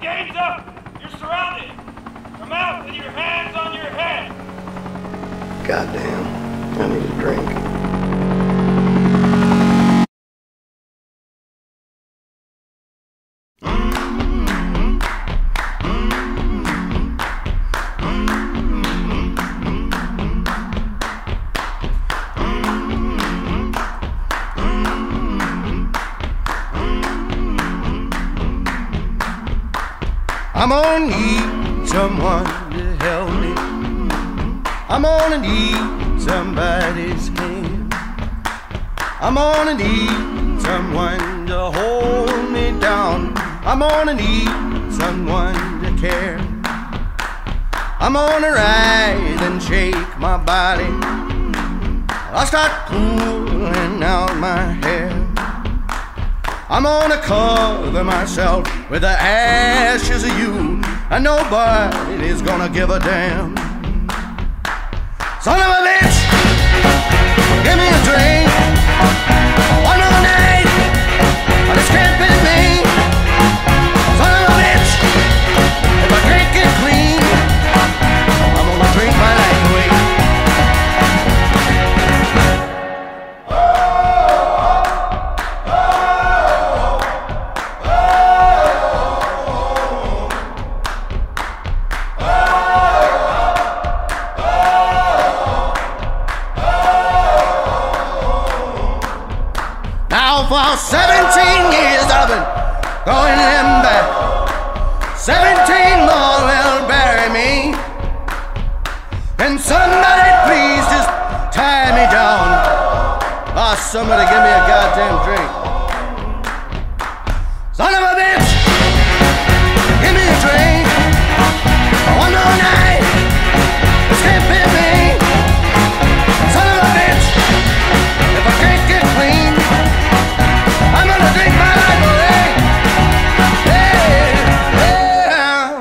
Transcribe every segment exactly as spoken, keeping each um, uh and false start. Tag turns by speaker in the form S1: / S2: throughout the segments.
S1: Gaze up! You're surrounded! Come out with your hands on your head!
S2: Goddamn, I need a drink. I'm gonna need someone to help me. I'm gonna need somebody's hand. I'm gonna need someone to hold me down. I'm gonna need someone to care. I'm gonna rise and shake my body. I'll start pulling out my hair. I'm gonna cover myself with the ashes of you, and nobody is gonna give a damn. Son of a bitch, give me a drink. One more night, but it's can't be me. Son of a bitch, if I can't get clean, I'm gonna drink my life away. For seventeen years I've been going them back. Seventeen more will bury me. Can somebody please just tie me down? Oh, somebody give me a goddamn drink. Son of a bitch, give me a drink. One more night, this can't be me. Son of a bitch, if I can't get clean, I'm gonna drink my life away. Yeah, yeah.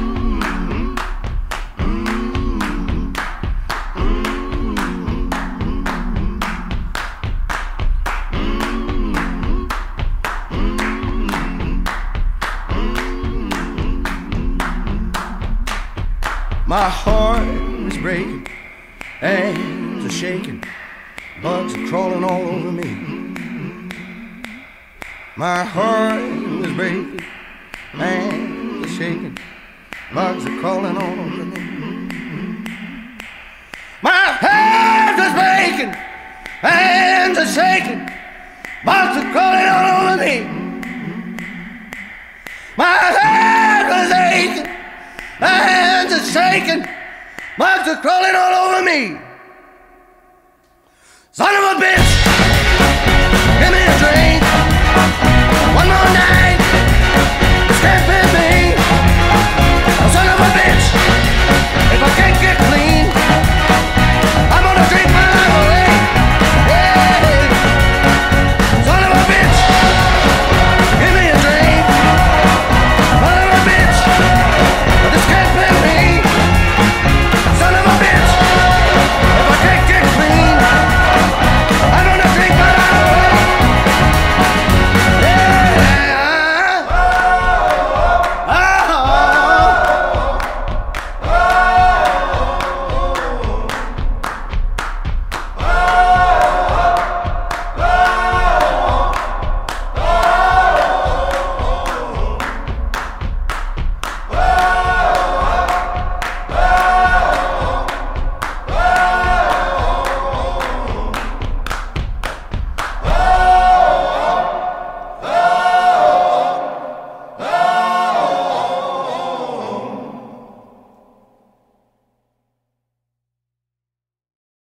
S2: My heart is breaking, hands are shaking, bugs are crawling all over me. My heart is breaking, hands are shaking, bugs are crawling all over me. My heart is breaking, hands are shaking, bugs are crawling all over me. My heart is aching, hands are shaking, bugs are crawling all over me. Son of a bitch, give me a drink.